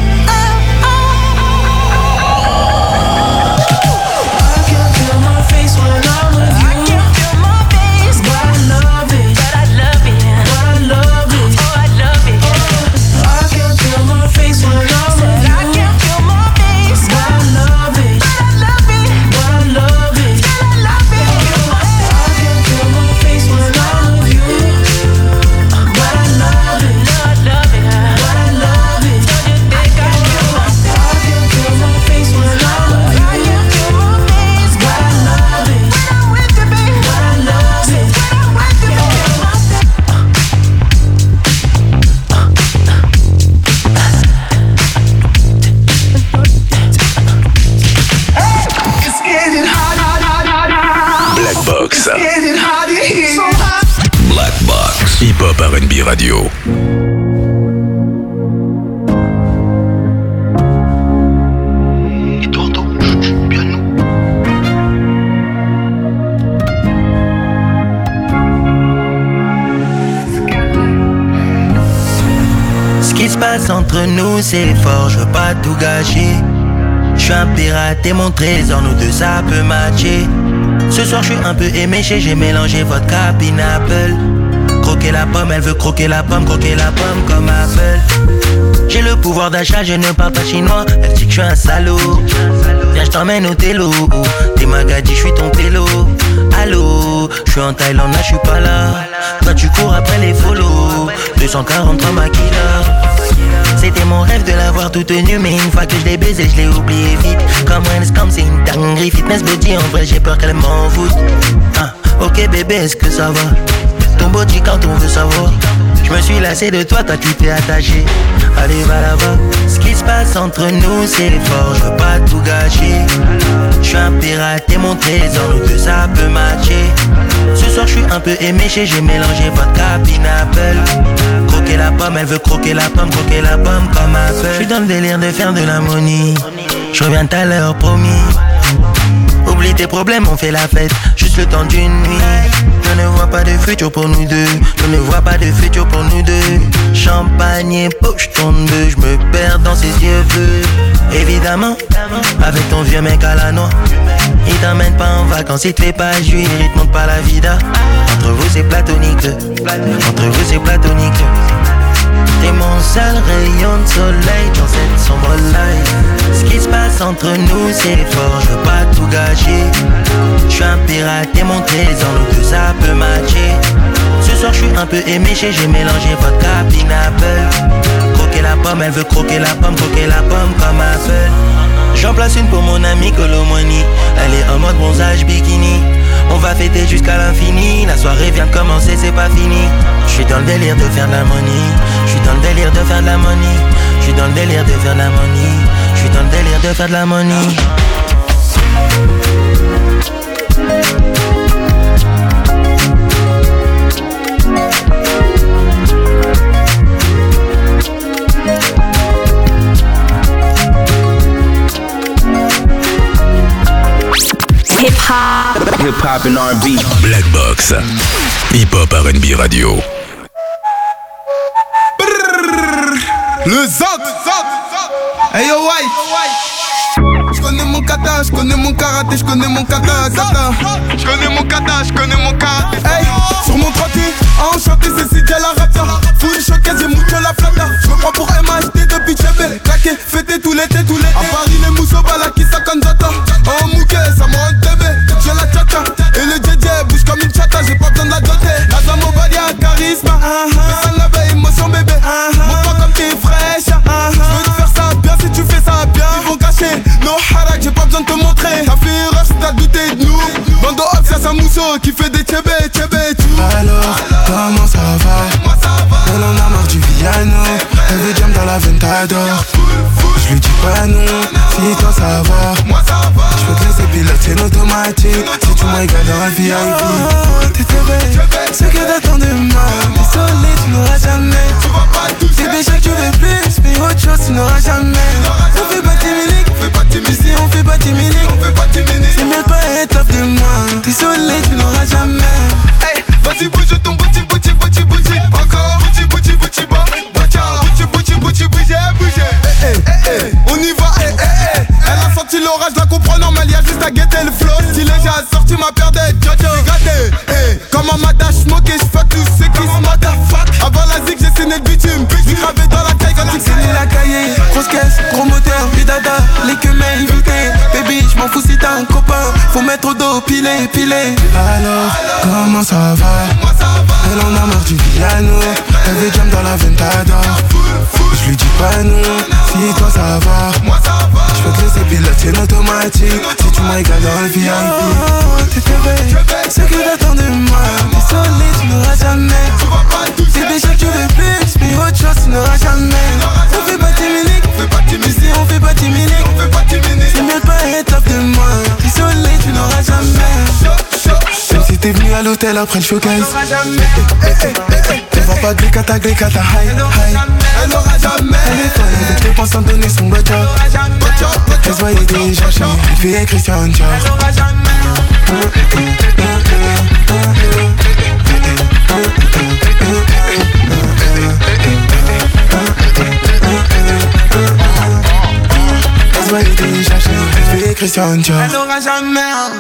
I can feel my face when I'm with you. I can feel my face, but I love it, but I love it, but I love it. Oh, I love it. I can feel my face when I'm with you. I can feel my face, but I love it, but I love it, but I love it, but I love it. I can feel my face when I'm with you, but I love it, but I love it, but I love it. Don't you think I do? I can feel my face when I'm with you. I can feel my face, but I love it when I'm with you, baby. But I love it when I'm with you, baby. It's getting hot, hot, hot, hot, hot. Black Box. It's getting hot in here. So hot. Black Box. Hip Hop R and B Radio. Ce qui se passe entre nous c'est fort, je veux pas tout gâcher. Je suis un pirate et mon trésor, nous deux ça peut matcher. Ce soir je suis un peu éméché, j'ai mélangé vodka pineapple. Croquer la pomme, elle veut croquer la pomme, croquer la pomme comme Apple. J'ai le pouvoir d'achat, je ne parle pas chinois. Elle dit que je suis un salaud. Viens je t'emmène au télo. T'es magadie, je suis ton télo. Allô, je suis en Thaïlande, là je suis pas là. Toi tu cours après les follow. deux cent quarante-trois maquillas. C'était mon rêve de l'avoir tout tenu, mais une fois que je l'ai baisé, je l'ai oublié vite. Comme Wellscom, c'est une dinguerie. Fitness body, en vrai, j'ai peur qu'elle m'en foute. Ah, ok bébé, est-ce que ça va? Ton body quand on veut savoir. Je me suis lassé de toi, toi tu t'es attaché. Allez va là-bas. Ce qui se passe entre nous c'est fort, je veux pas tout gâcher. Je suis un pirate et mon trésor, nous deux ça peut matcher. Ce soir je suis un peu éméché, j'ai mélangé vodka pineapple. Croquer la pomme, elle veut croquer la pomme, croquer la pomme comme Apple. Je suis dans le délire de faire de l'harmonie. Je reviens tout à l'heure promis. Oublie tes problèmes, on fait la fête, juste le temps d'une nuit. Je ne vois pas de futur pour nous deux. Je ne vois pas de futur pour nous deux. Champagne et poche tourne deux. Je me perds dans ses yeux bleus. Évidemment, avec ton vieux mec à la noix. il t'emmène pas en vacances, il te fait pas jouir, il te montre pas la vida. Entre vous c'est platonique, entre vous c'est platonique. T'es mon seul rayon de soleil dans cette sombre life. Ce qui se passe entre nous c'est fort, je veux pas tout gâcher. Je suis un pirate et mon trésor, nous deux ça peut matcher. Ce soir je suis un peu éméché, j'ai mélangé vodka, pineapple. Croquer la pomme, elle veut croquer la pomme, croquer la pomme comme Apple. J'en place une pour mon ami Colomoni. Elle est en mode bronzage bikini. On va fêter jusqu'à l'infini. La soirée vient de commencer, c'est pas fini. J'suis dans le délire de faire de la money. J'suis dans le délire de faire de la money. J'suis dans le délire de faire de la money. J'suis dans le délire de faire de la money. Hip-hop. Hip-hop and R and B. Black Box. Hip-hop R and B radio. Le Zot. Hey yo, white. J'connais mon kata, j'connais mon karaté, j'connais mon kata, kata. J'connais mon kata, j'connais mon karaté. Hey, sur mon trottier, enchanté, c'est C J la rapta. Full showcase, j'ai mucho la plata. J'me prends pour M H D depuis Tchébé. Claqué, fêté tout l'été, tout l'été. À Paris, les mousseaux, balaki, ça canzata. En mouquet, ça me rend bébé. J'ai la tchata, et le J J bouge comme une chata. J'ai pas besoin de la doter. La Zamo Badia, charisme. Mais ça n'avait émotion, bébé. Mon pas comme t'es fraîche. J'veux te faire ça bien si tu fais ça bien. Ils vont cacher nos harak, j'ai pas besoin de te montrer. T'as fait erreur si t'as douté de nous. Bando Ops, y'a sa mousseau qui fait des tchébé, tchébé, tout. Alors, comment ça va? Elle en a marre du piano. Elle veut jam dans la Ventador. Je lui dis pas non, si toi ça va. Je peux te laisser piloter en automatique. Si tu m'as dans la V I P. Oh, t'es belle, ce que t'attends de moi. T'es solide, tu n'auras jamais. T'es déjà que tu veux plus, mais autre chose tu n'auras jamais. On fait pas timide, ici on fait pas timide. C'est mieux de pas être off de moi. T'es solide, tu n'auras jamais. Hey, vas-y bouge ton bouti, bouti, bouti, bouti. Encore, bouti, bouti, bouti, bon. Bouti, bouti, bouti, bouti, bouge. Eh, eh, eh, on y va, eh, eh, eh. Elle a senti l'orage, la comprend normal, y'a juste à guetter le flow. Si les gens a sorti ma paire d'aides, Jojo, gâté. Eh, comme un madache smoke et j'fuck tous ceux qui se motherfuck. Avant la zig, j'ai saigné le bitume. J'ai gravé dans la caille quand tu saigné la cahier. Grosse caisse, gros moteur, bidada, les que m'as invité. Baby, j'm'en fous si t'as un copain. Faut mettre au dos, piler, piler. Alors, comment ça va? Elle en a marre du piano. Elle veut jam dans la Ventador. Je lui dis pas non, si toi ça va. Je peux te laisser piloter en automatique. Si tu m'as dans le V I P. Oh, t'es belle, ce que t'attends de moi. T'es solide, tu n'auras jamais. C'est déjà que tu veux plus, mais autre chose tu n'auras jamais. On fait pas timide, ici on fait pas timide. C'est mieux de pas être off de moi. T'es solide, tu n'auras jamais. Même si t'es venu à l'hôtel après le showcase. Elle va pas glicata, glicata, high, high. Elle n'aura jamais. Elle est folle avec les pensants donner son botcha. Elle se voyait déjà chez une fille et Christian Dior. Elle se voyait déjà chez une fille et Christian Dior. Elle n'aura jamais.